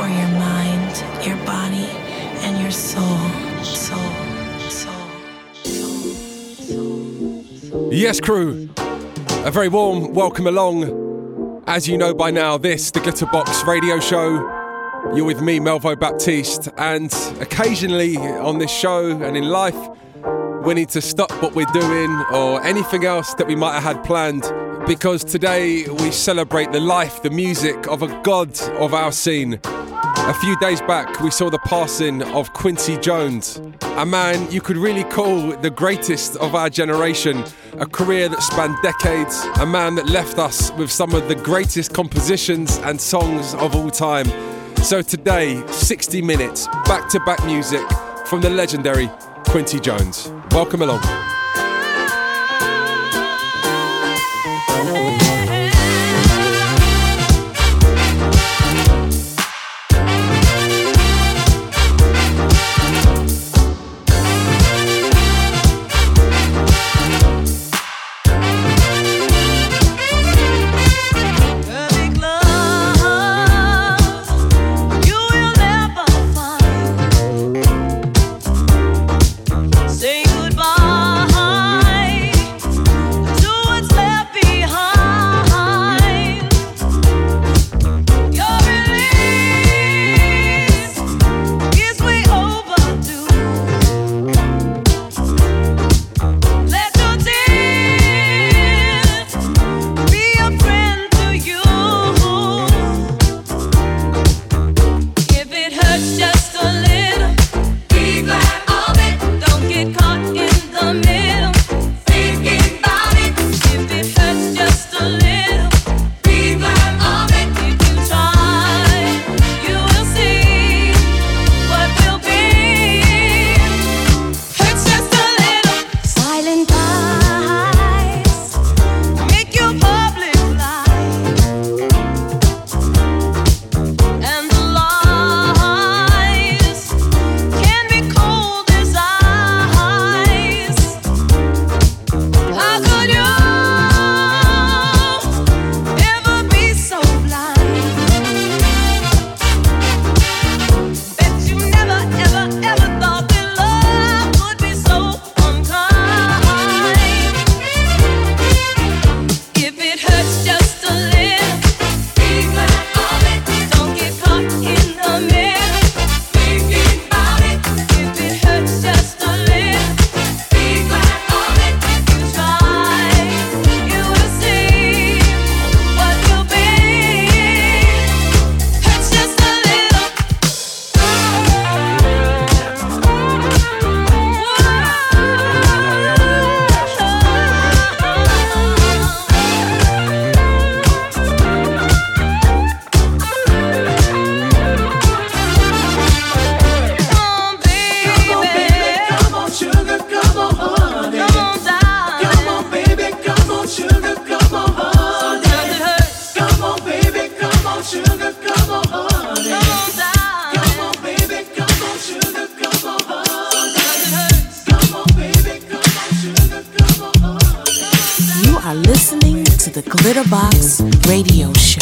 for your mind, your body, and your soul. Yes, crew. A very warm welcome along. As you know by now, this, the Glitterbox radio show. You're with me, Melvo Baptiste, and occasionally on this show and in life, we need to stop what we're doing or anything else that we might have had planned, because today we celebrate the life, the music of a god of our scene. A few days back, we saw the passing of Quincy Jones, a man you could really call the greatest of our generation, a career that spanned decades, a man that left us with some of the greatest compositions and songs of all time. So today, 60 minutes, back-to-back music from the legendary Quincy Jones. Welcome along. Say goodbye. are listening to the Glitterbox Radio Show.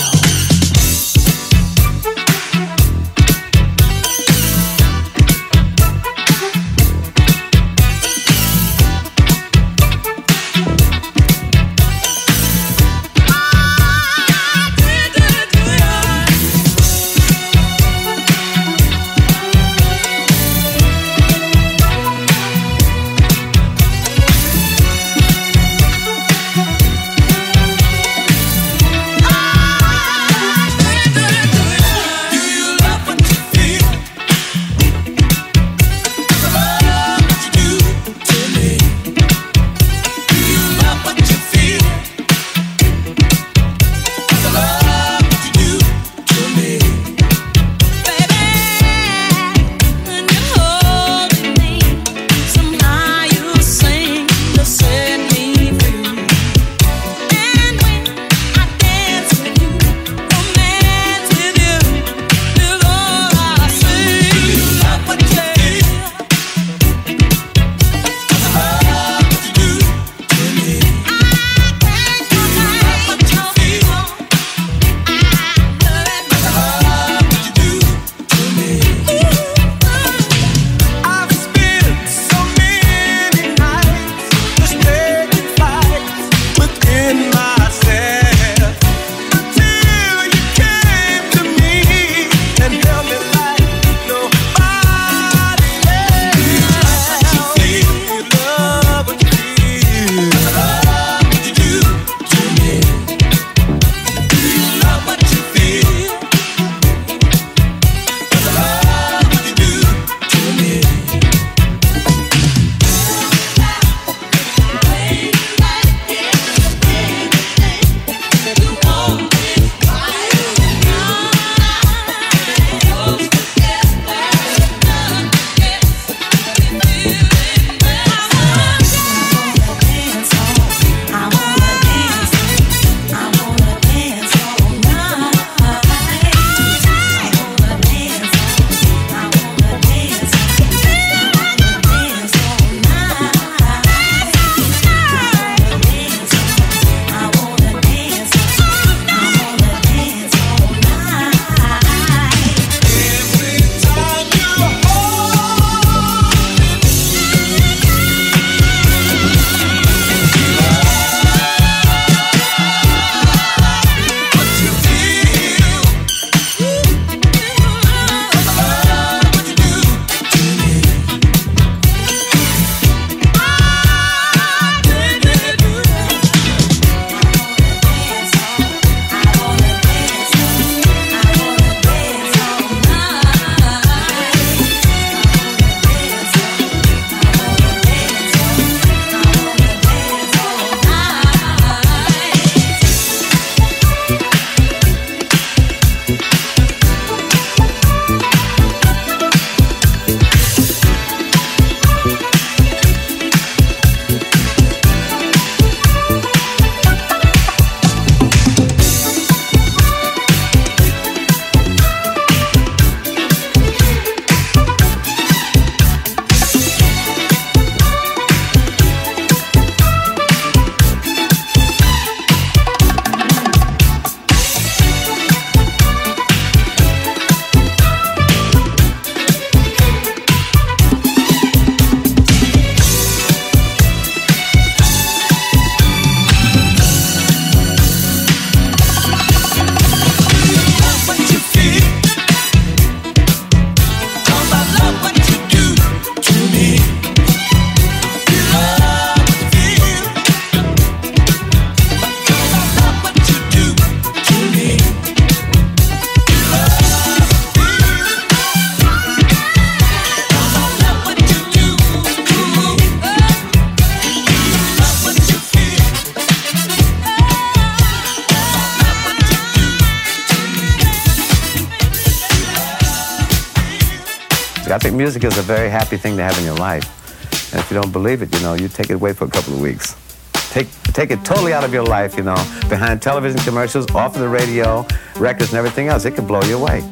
music. I think music is a very happy thing to have in your life. And if you don't believe it, you take it away for a couple of weeks. Take it totally out of your life, behind television commercials, off of the radio, records and everything else. It could blow you away.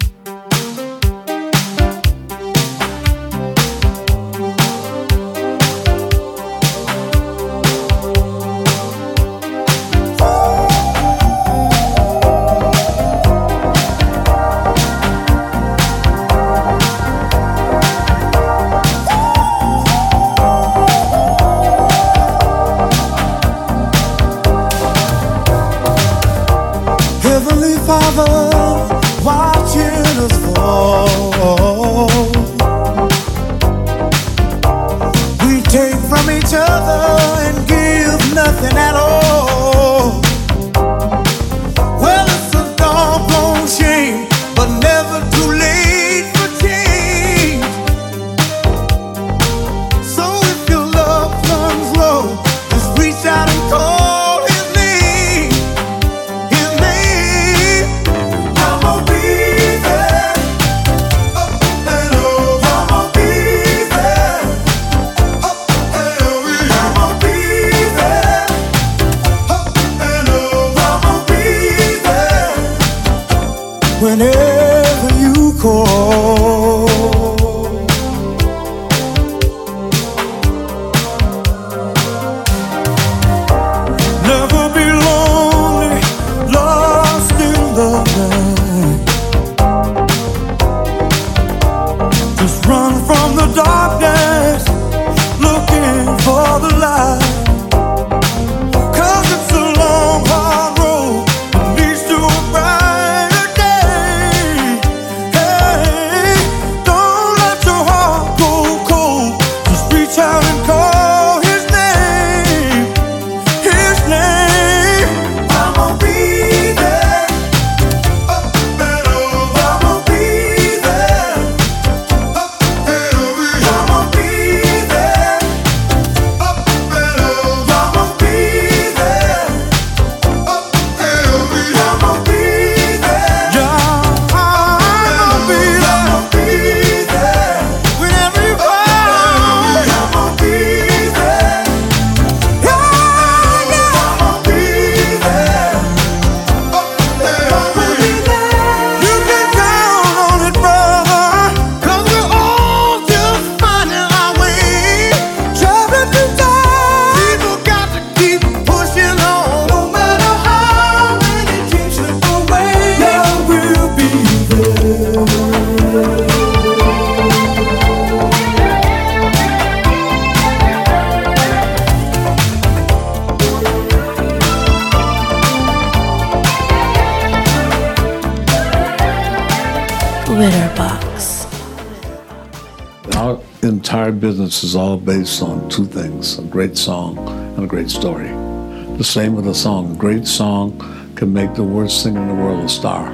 Our business is all based on two things, a great song and a great story. The same with a song. A great song can make the worst singer in the world a star.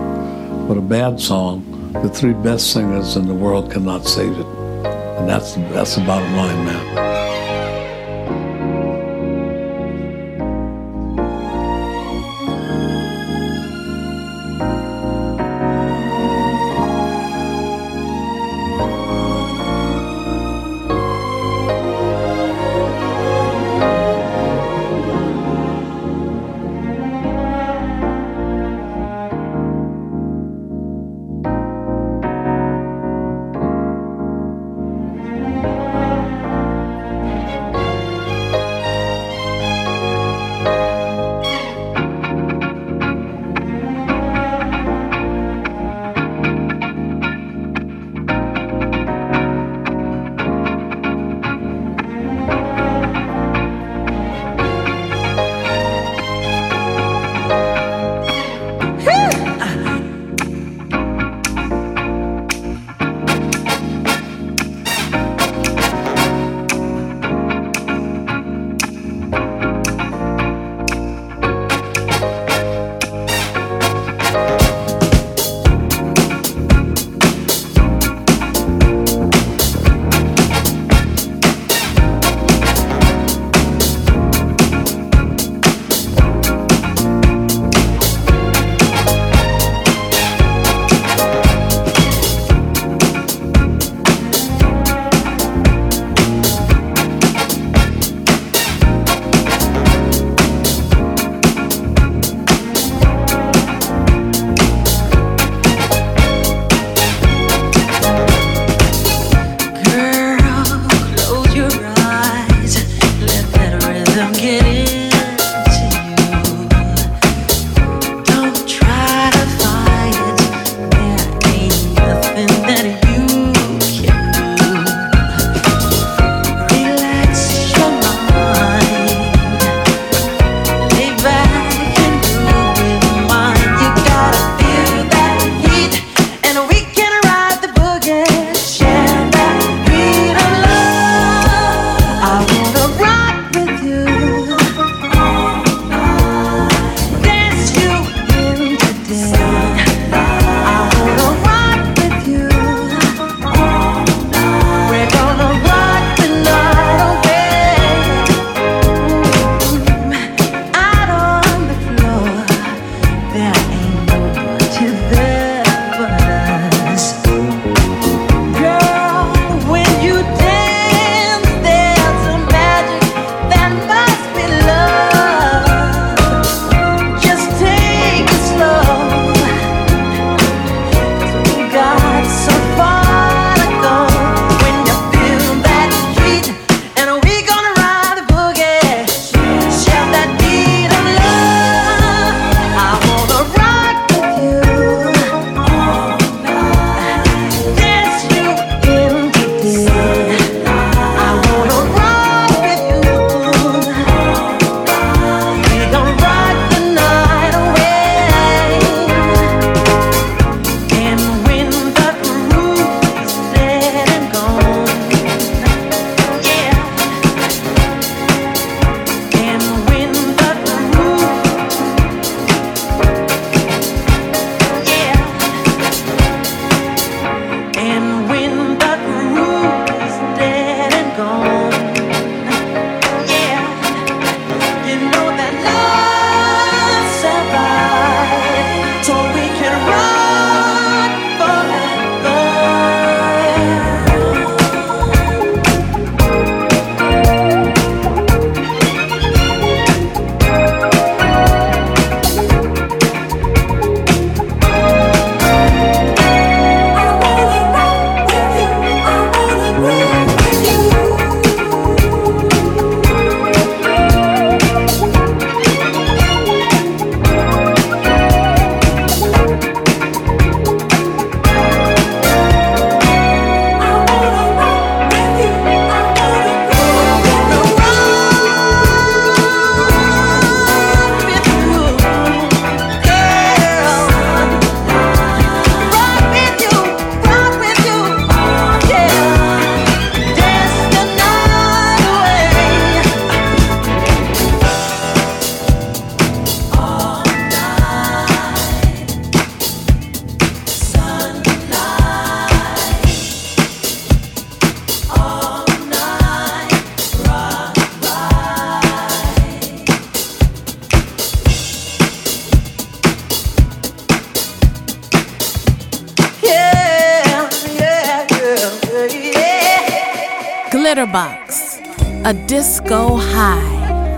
But a bad song, the three best singers in the world cannot save it. And that's the bottom line, man. Glitterbox, a disco high.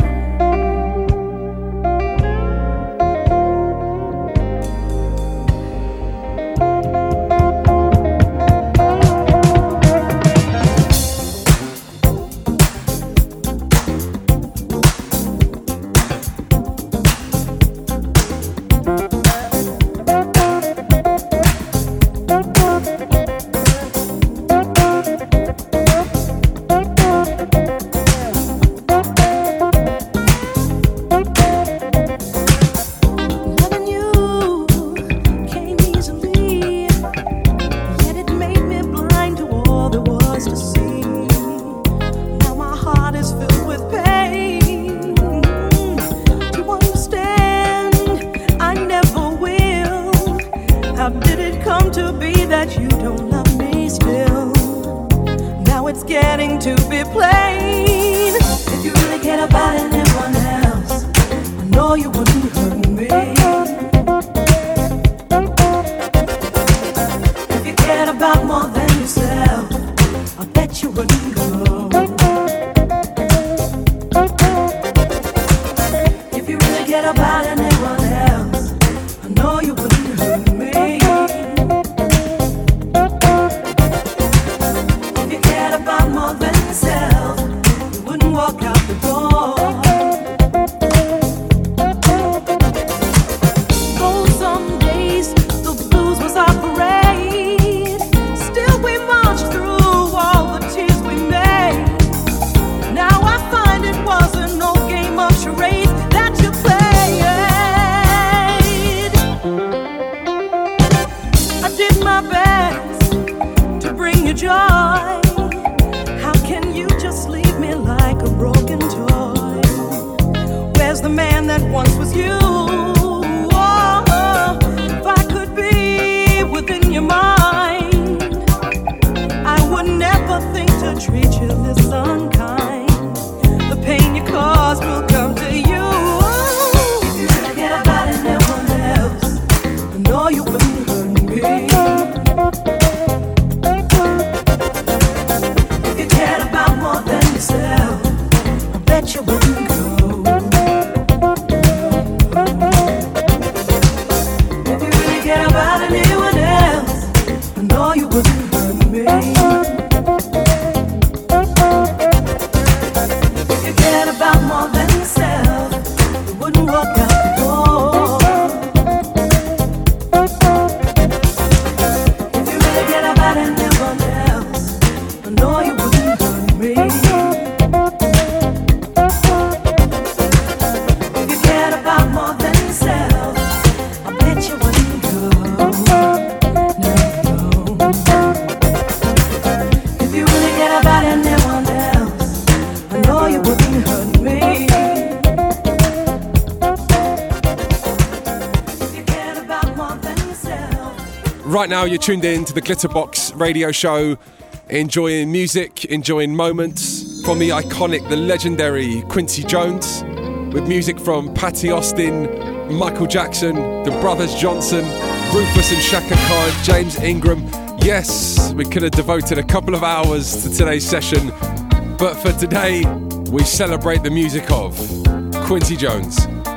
Right now, you're tuned in to the Glitterbox radio show, enjoying music, enjoying moments from the iconic, the legendary Quincy Jones, with music from Patty Austin, Michael Jackson, the Brothers Johnson, Rufus and Shaka Khan, James Ingram. Yes, we could have devoted a couple of hours to today's session, but for today, we celebrate the music of Quincy Jones.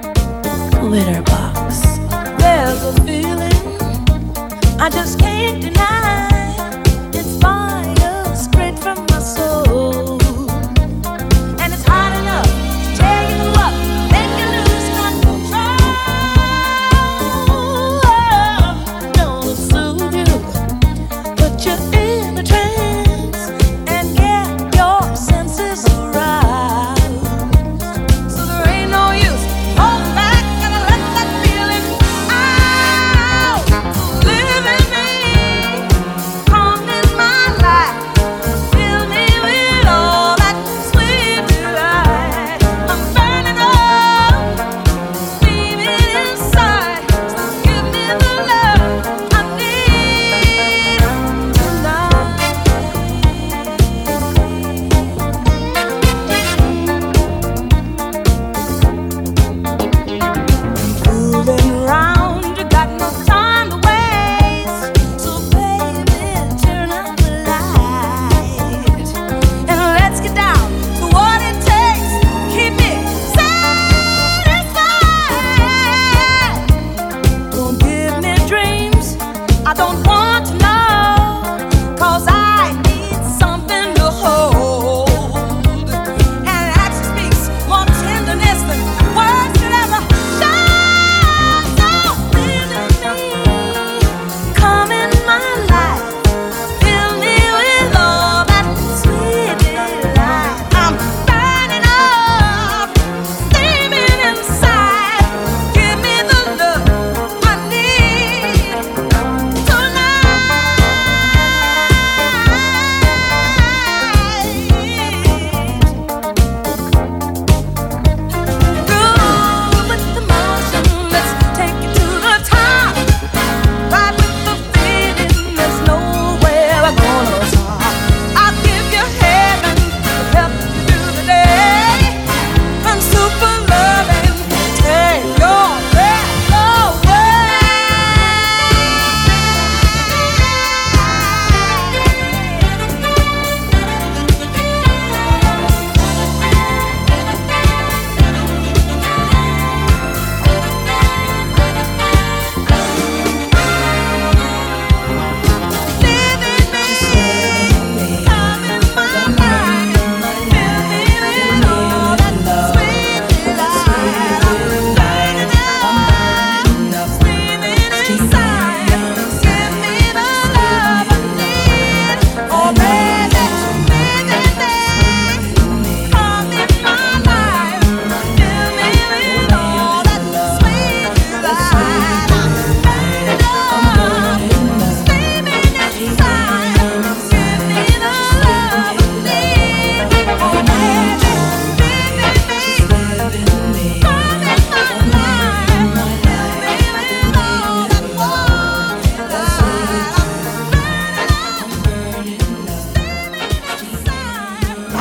Glitterbox. There's a feeling I just can't deny. It's fire straight from my soul, and it's hot enough to tear you up, make you lose control. Don't soothe you, put you in a trance, and get your senses aroused. So there ain't no use holding back, gonna let that feeling out. Live in me.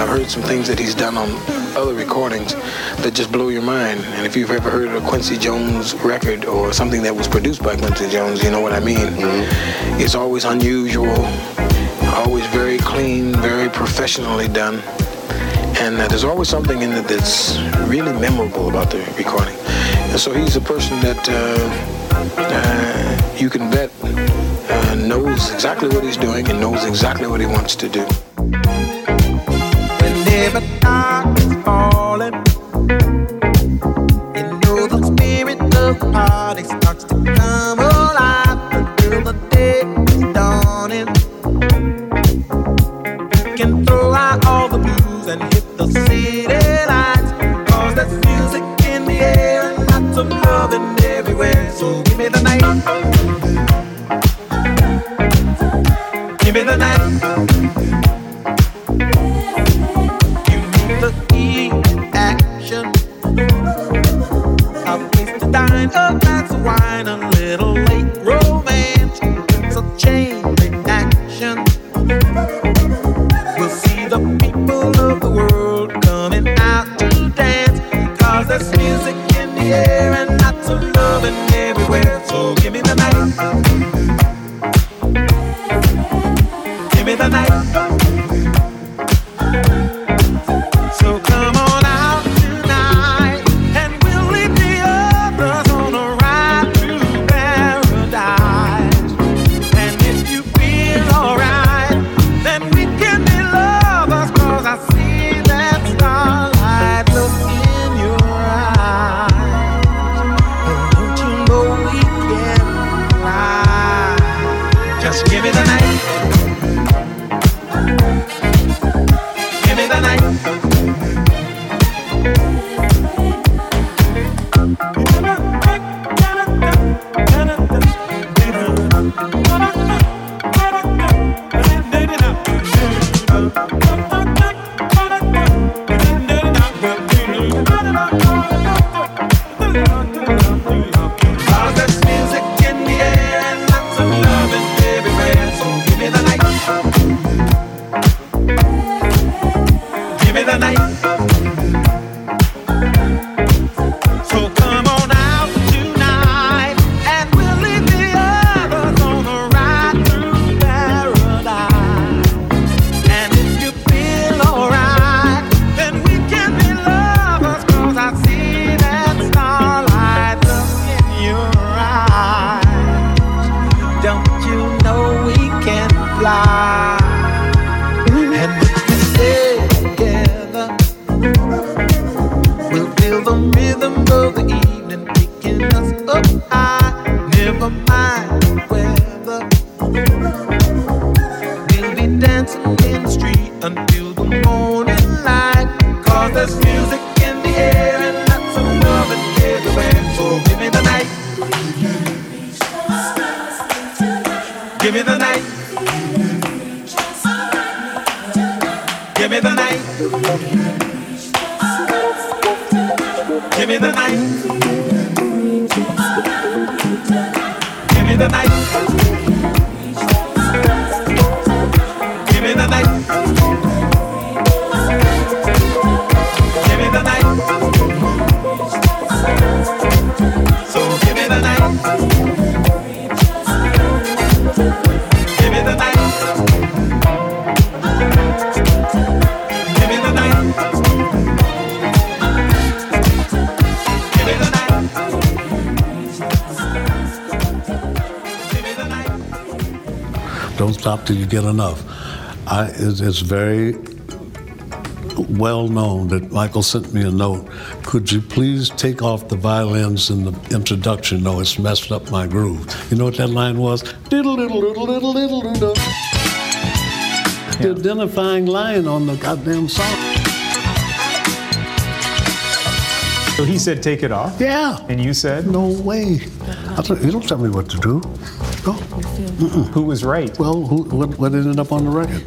I've heard some things that he's done on other recordings that just blow your mind. And if you've ever heard a Quincy Jones record or something that was produced by Quincy Jones, you know what I mean. Mm-hmm. It's always unusual, always very clean, very professionally done. And there's always something in it that's really memorable about the recording. And so he's a person that you can bet knows exactly what he's doing and knows exactly what he wants to do. Whenever dark is falling, you know the spirit of the party starts to come alive until the day is dawning. You can throw out all the blues and hit the city lights, 'cause there's music in the air and lots of loving everywhere. So give me the night. Give me the night. You need the heat, action, a place to dine, a glass of wine, a little late romance. It's a chain reaction. We'll see the people of the world coming out to dance, 'cause there's music in the air and lots of loving everywhere. So give me the night. Give me the night. So come on out tonight, and we'll leave the others on a ride through paradise. And if you feel alright, then we can be lovers, 'cause I see that starlight look in your eyes. And don't you know we can fly? Just give me the night. Give me the night. Cause there's music in the air and lots of loving everywhere. So give me the night. Give me the night. So come on out tonight, and we'll leave the others on a ride through paradise. And if you feel alright, then we can be lovers, 'cause I see that starlight look in your eyes. Don't you know we can fly? And if we stay together, we'll feel the rhythm of the evening picking us up high. Never mind the weather, we'll be dancing in the street until the morning light. 'Cause there's music in the air and lots of loving everywhere. So give me the night. Give me the night. Give me the night. Give me the night. Give me the night. Give me the night. Give me the night. So give me the night. Give me the night. Give me the night. Give me the night. Give me the night. Don't stop till you get enough. It's very well known that Michael sent me a note. Could you please take off the violins in the introduction? No, it's messed up my groove. You know what that line was? Diddle diddle diddle diddle diddle diddle. The identifying line on the goddamn song. So he said, take it off? Yeah. And you said? No way. You don't tell me what to do. No. Who was right? Well, what ended up on the record?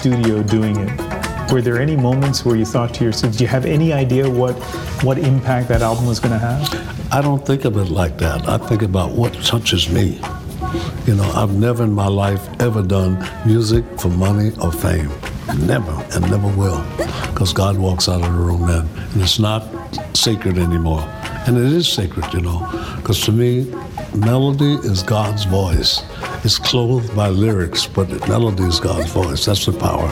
studio doing it, were there any moments where you thought to yourself, did you have any idea what impact that album was going to have? I don't think of it like that. I think about what touches me. You know, I've never in my life ever done music for money or fame. Never, and never will. Because God walks out of the room then, and it's not sacred anymore. And it is sacred, you know, because to me, melody is God's voice. It's clothed by lyrics, but melody is God's voice. That's the power.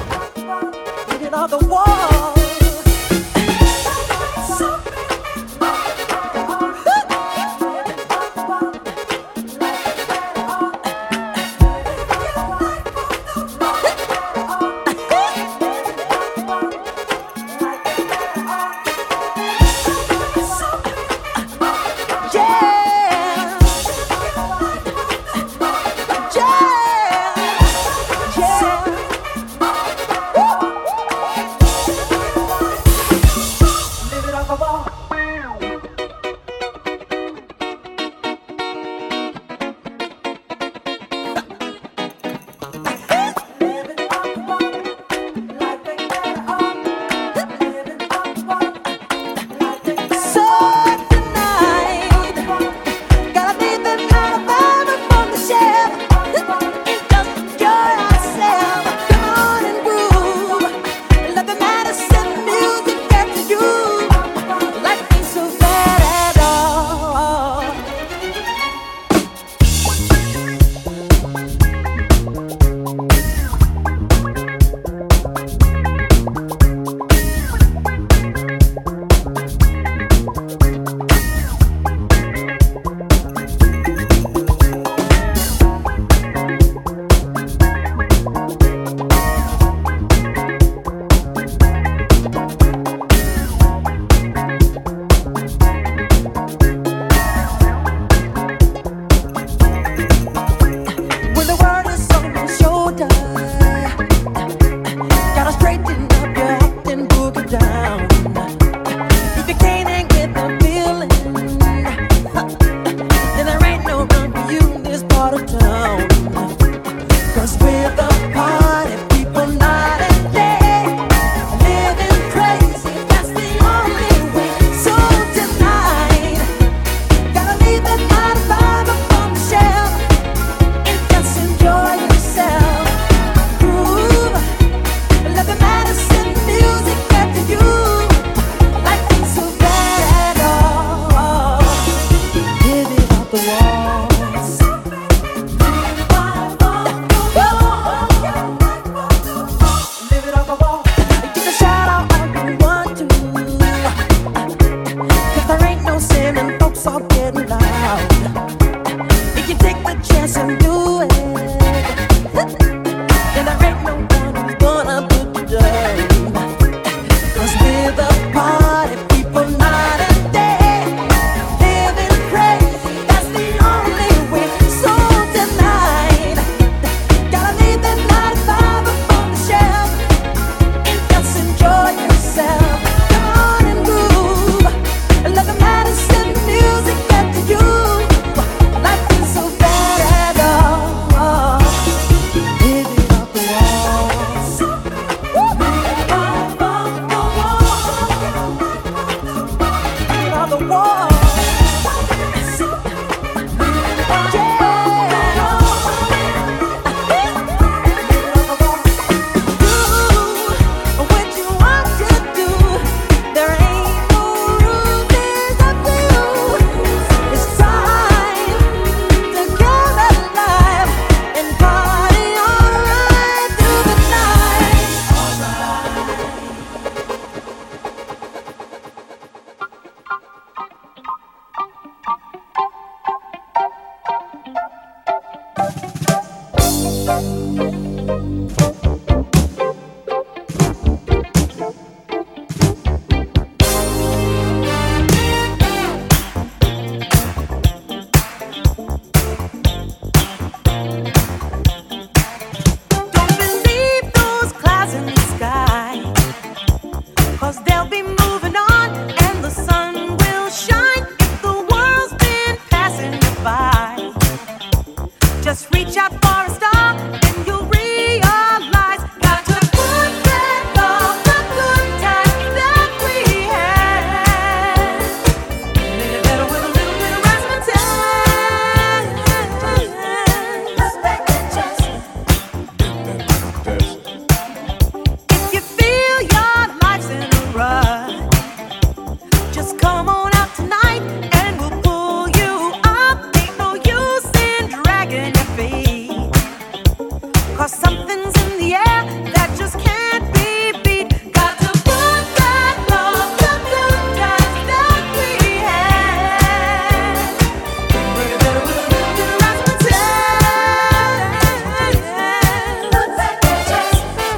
come on out tonight and we'll pull you up. Ain't no use in dragging your feet, 'cause something's in the air that just can't be beat. Got to put back all the good times that we had. Bring it better with a little bit of razzmatazz. Put back that jazz.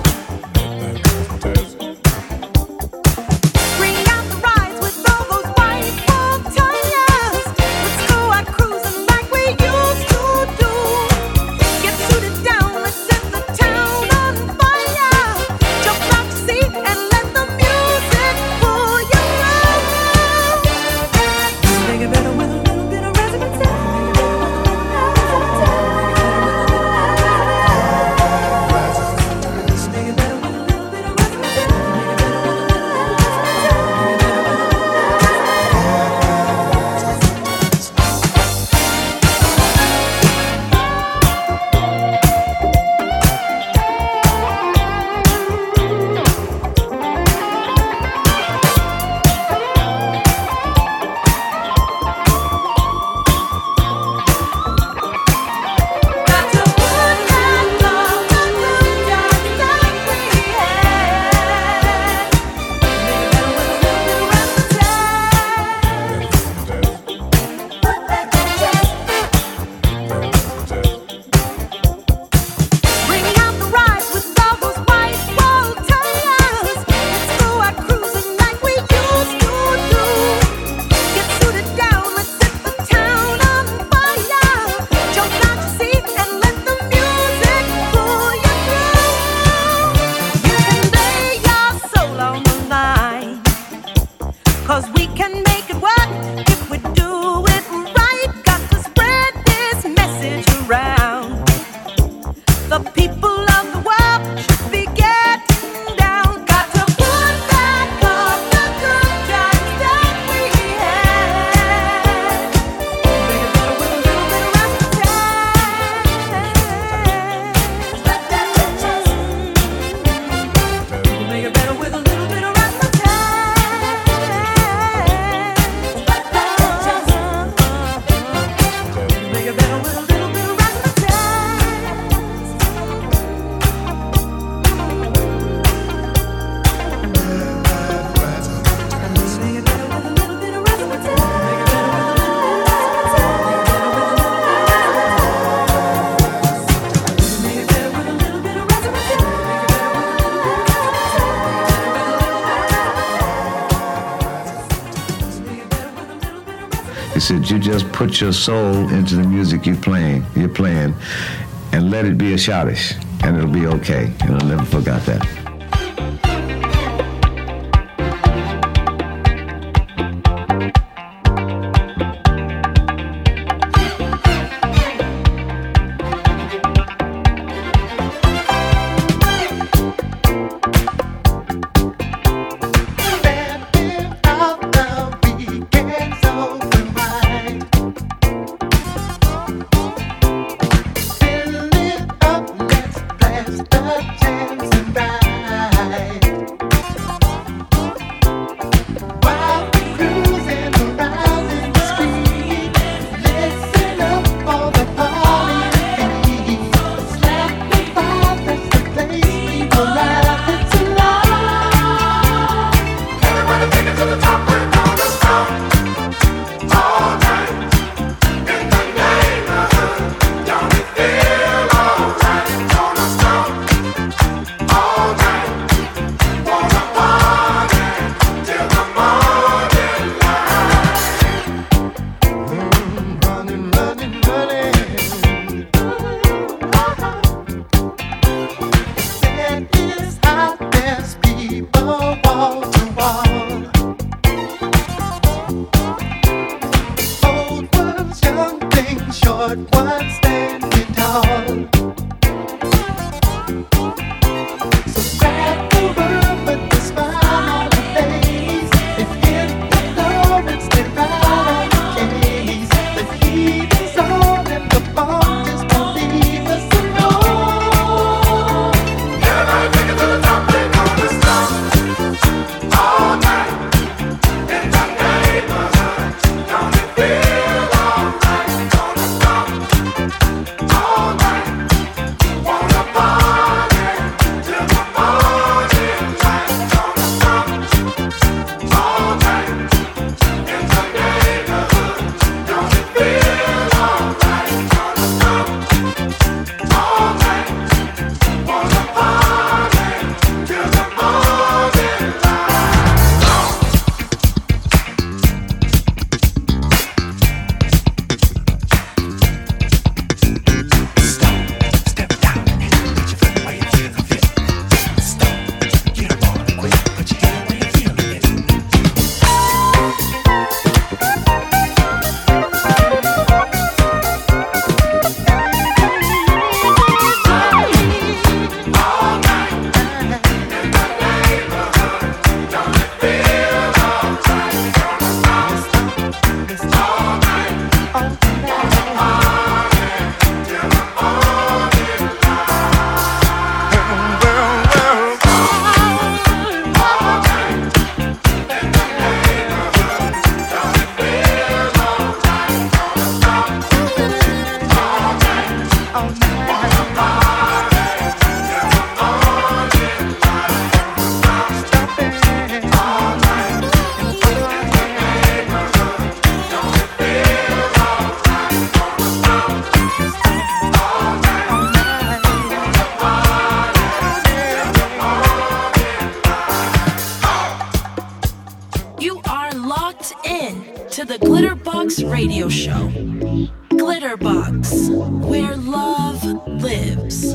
Bring out the rides with all those white wall tires. Let's go out cruising like we used to do. Get suited down, let's set the town on fire. Jump out your seat and let the music pull you through. Make it better with a little bit of razzmatazz. Make it better with a little bit of razzmatazz. Got to put back all the good times that we had. Make it better with a little bit of razzmatazz. Put back that jazz. Bring out the rides with all those white wall tires. Let's go out cruising like we used to do. Get suited down, let's set the town on fire. Jump out your seat and let the music pull you through. You can lay your soul on the line, 'cause we can make it work if we do it right. Got to spread this message around. The people of the world should be getting down. Got to put back all the good times that we had. Make it better with a little bit of razzmatazz. Let that jazz. Make it better with a little bit of razzmatazz. Let that jazz. Make it better with a little bit of He said, you just put your soul into the music you're playing, and let it be a shottish, and it'll be okay. And I'll never forget that. in to the Glitterbox Radio Show. Glitterbox, where love lives.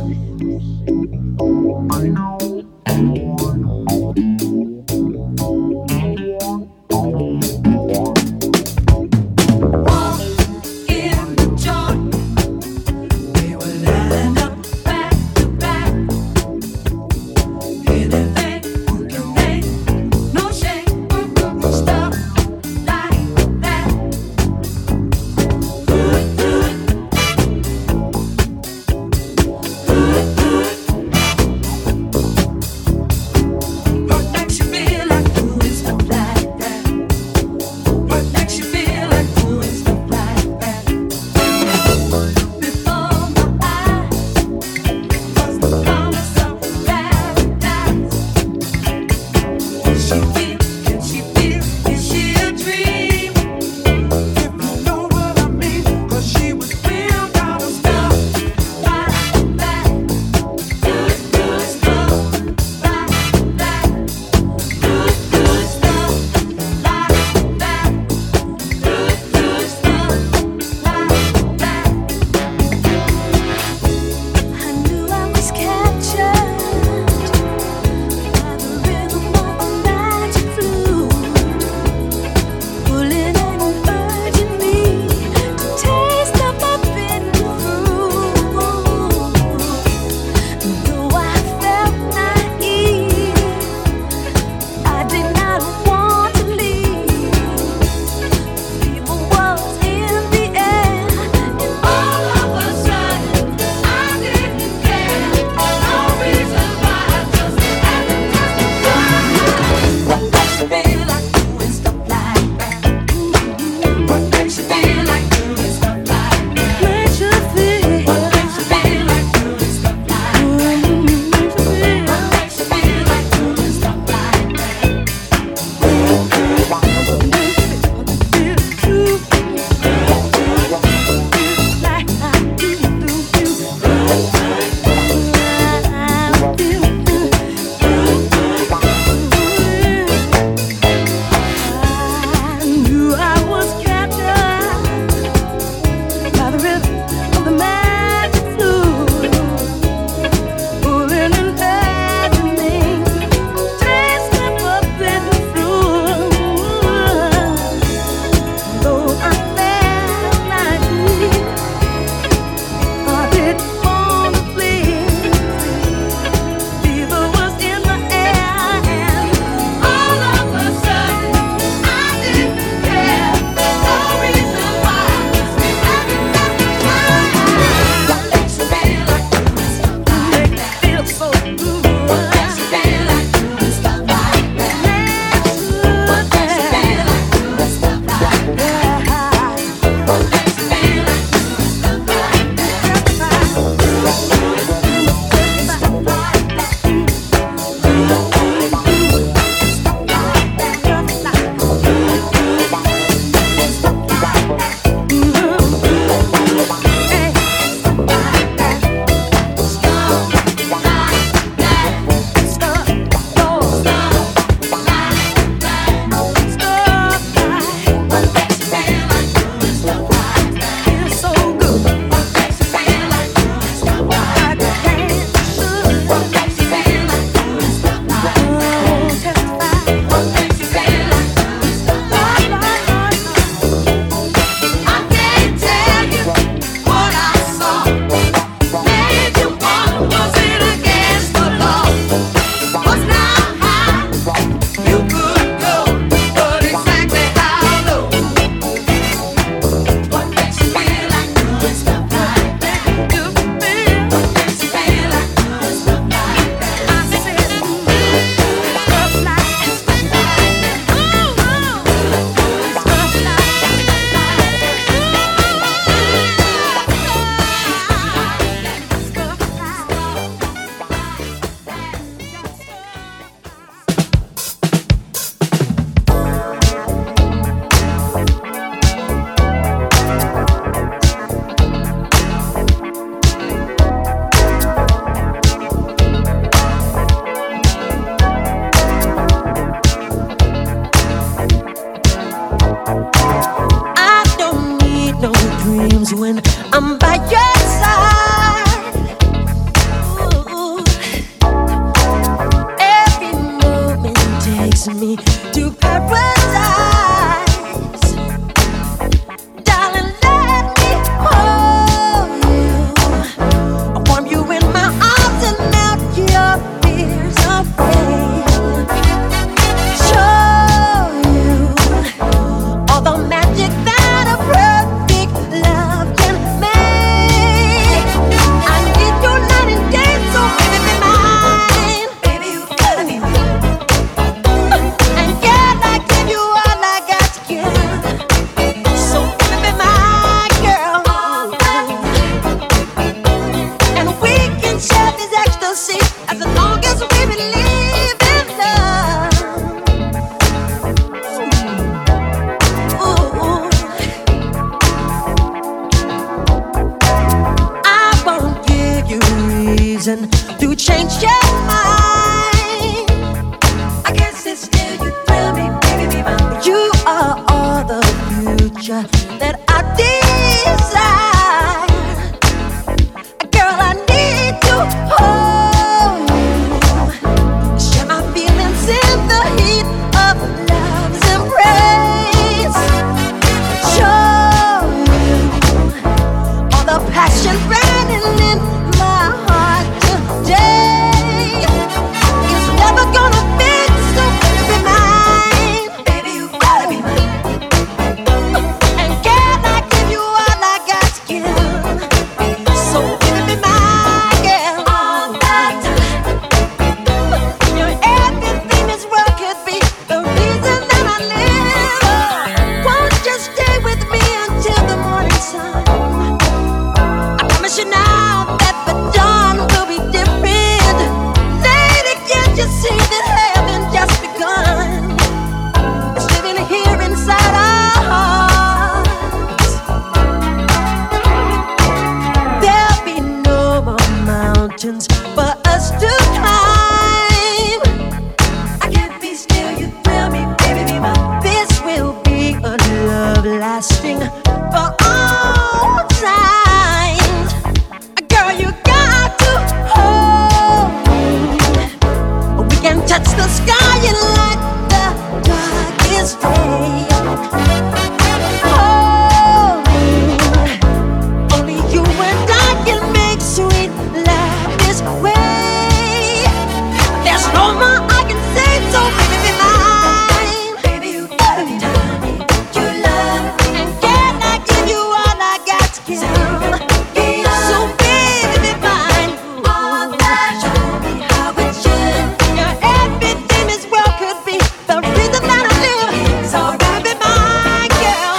future that I desire. Girl, I need to hold you, share my feelings in the heat of love's embrace. Show you all the passion burning in my heart today. It's never gonna fix, so be mine. Baby, you gotta be mine. And can I give you all I got to give? So baby, be my girl all the time. You're everything this world could be, the reason that I live. Won't you stay with me until the morning sun? I promise you now that the dawn will be different. Lady, can't you see that heaven just begun? It's living here inside our hearts. There'll be no more mountains for us to climb. I can't be still, you thrill me, baby, be mine. This will be a love lasting for all time. Girl, you got to hold me. We can touch the sky and light the darkest day. Hold me. Only you and I can make sweet love this way. There's no more I can say, so baby, be mine. Baby, you gotta be mine. You love me, and can I give you all I got to give? So baby, be mine. All that, show me how it should. You're everything this world could be, the reason that I live. So baby, be my girl.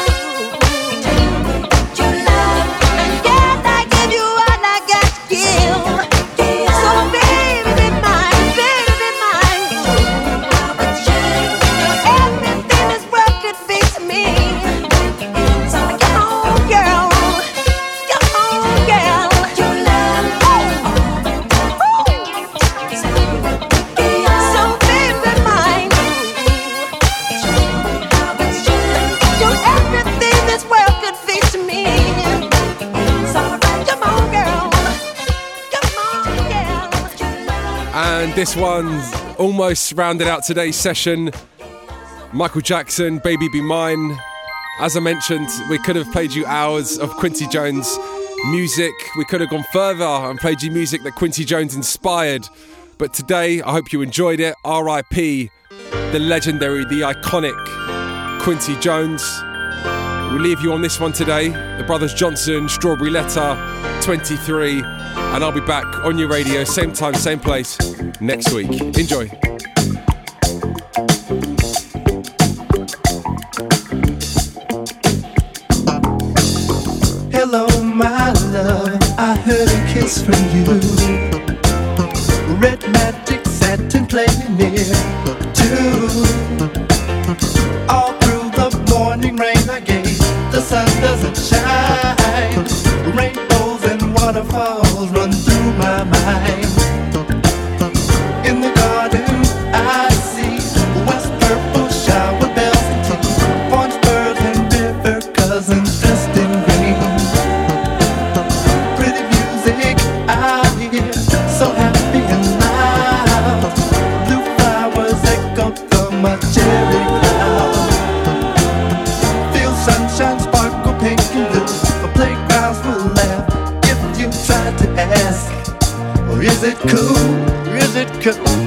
You love me, and can I give you all I got to give? So baby, be mine, baby, be mine. How it should. You're everything this world could be to me. So come on, girl. Come on, girl. You love me. So baby, mine. You're everything this world could be to me. So come on, girl. Come on, girl. And this one's almost rounded out today's session. Michael Jackson, Baby Be Mine. As I mentioned, we could have played you hours of Quincy Jones music. We could have gone further and played you music that Quincy Jones inspired. But today, I hope you enjoyed it. R.I.P. the legendary, the iconic Quincy Jones. We'll leave you on this one today. The Brothers Johnson, Strawberry Letter, 23. And I'll be back on your radio, same time, same place, next week. Enjoy. Hello, my love, I heard a kiss from you. Red magic satin playing near too. All through the morning rain I gave, the sun doesn't shine. Rainbows and waterfalls run through my mind. In the garden I see west purple shower bells and tea, orange birds and river cousins dressed in green. Pretty music I hear, so happy and loud. Blue flowers echo from a cherry cloud. Feel sunshine sparkle pink and blue. A playgrounds will laugh if you try to ask, or is it cool? Or is it cool?